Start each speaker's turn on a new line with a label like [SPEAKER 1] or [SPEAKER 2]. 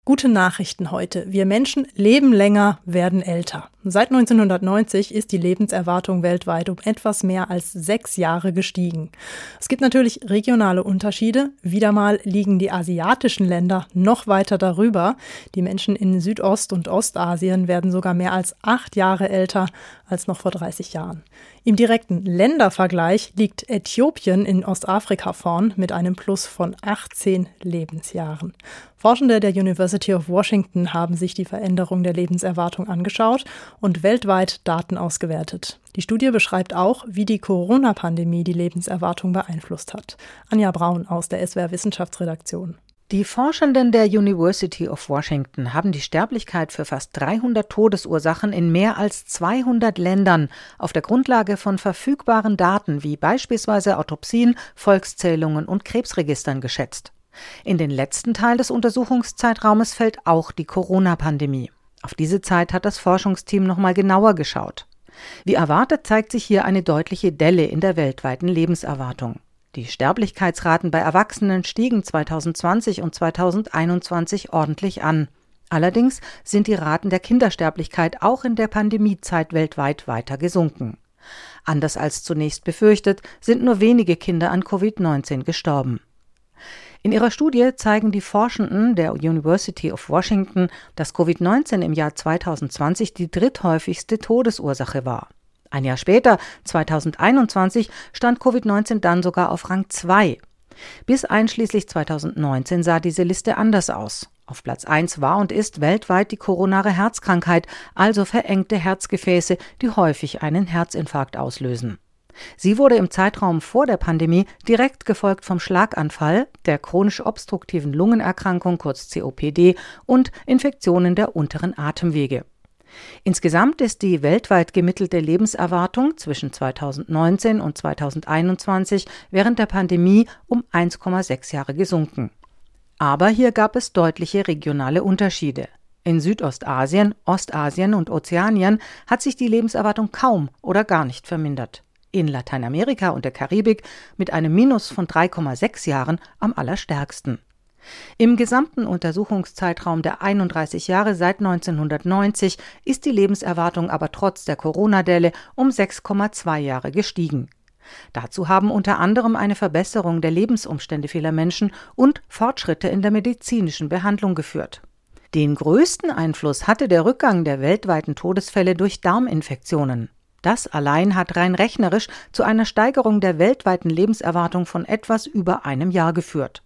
[SPEAKER 1] Gute Nachrichten heute. Wir Menschen leben länger, werden älter. Seit 1990 ist die Lebenserwartung weltweit um etwas mehr als 6 Jahre gestiegen. Es gibt natürlich regionale Unterschiede. Wieder mal liegen die asiatischen Länder noch weiter darüber. Die Menschen in Südost- und Ostasien werden sogar mehr als 8 Jahre älter als noch vor 30 Jahren. Im direkten Ländervergleich liegt Äthiopien in Ostafrika vorn mit einem Plus von 18 Lebensjahren. Forschende der University of Washington haben sich die Veränderung der Lebenserwartung angeschaut und weltweit Daten ausgewertet. Die Studie beschreibt auch, wie die Corona-Pandemie die Lebenserwartung beeinflusst hat. Anja Braun aus der SWR Wissenschaftsredaktion.
[SPEAKER 2] Die Forschenden der University of Washington haben die Sterblichkeit für fast 300 Todesursachen in mehr als 200 Ländern auf der Grundlage von verfügbaren Daten wie beispielsweise Autopsien, Volkszählungen und Krebsregistern geschätzt. In den letzten Teil des Untersuchungszeitraumes fällt auch die Corona-Pandemie. Auf diese Zeit hat das Forschungsteam nochmal genauer geschaut. Wie erwartet zeigt sich hier eine deutliche Delle in der weltweiten Lebenserwartung. Die Sterblichkeitsraten bei Erwachsenen stiegen 2020 und 2021 ordentlich an. Allerdings sind die Raten der Kindersterblichkeit auch in der Pandemiezeit weltweit weiter gesunken. Anders als zunächst befürchtet, sind nur wenige Kinder an Covid-19 gestorben. In ihrer Studie zeigen die Forschenden der University of Washington, dass Covid-19 im Jahr 2020 die dritthäufigste Todesursache war. Ein Jahr später, 2021, stand Covid-19 dann sogar auf Rang 2. Bis einschließlich 2019 sah diese Liste anders aus. Auf Platz 1 war und ist weltweit die koronare Herzkrankheit, also verengte Herzgefäße, die häufig einen Herzinfarkt auslösen. Sie wurde im Zeitraum vor der Pandemie direkt gefolgt vom Schlaganfall, der chronisch obstruktiven Lungenerkrankung, kurz COPD, und Infektionen der unteren Atemwege. Insgesamt ist die weltweit gemittelte Lebenserwartung zwischen 2019 und 2021 während der Pandemie um 1,6 Jahre gesunken. Aber hier gab es deutliche regionale Unterschiede. In Südostasien, Ostasien und Ozeanien hat sich die Lebenserwartung kaum oder gar nicht vermindert. In Lateinamerika und der Karibik mit einem Minus von 3,6 Jahren am allerstärksten. Im gesamten Untersuchungszeitraum der 31 Jahre seit 1990 ist die Lebenserwartung aber trotz der Corona-Delle um 6,2 Jahre gestiegen. Dazu haben unter anderem eine Verbesserung der Lebensumstände vieler Menschen und Fortschritte in der medizinischen Behandlung geführt. Den größten Einfluss hatte der Rückgang der weltweiten Todesfälle durch Darminfektionen. Das allein hat rein rechnerisch zu einer Steigerung der weltweiten Lebenserwartung von etwas über einem Jahr geführt.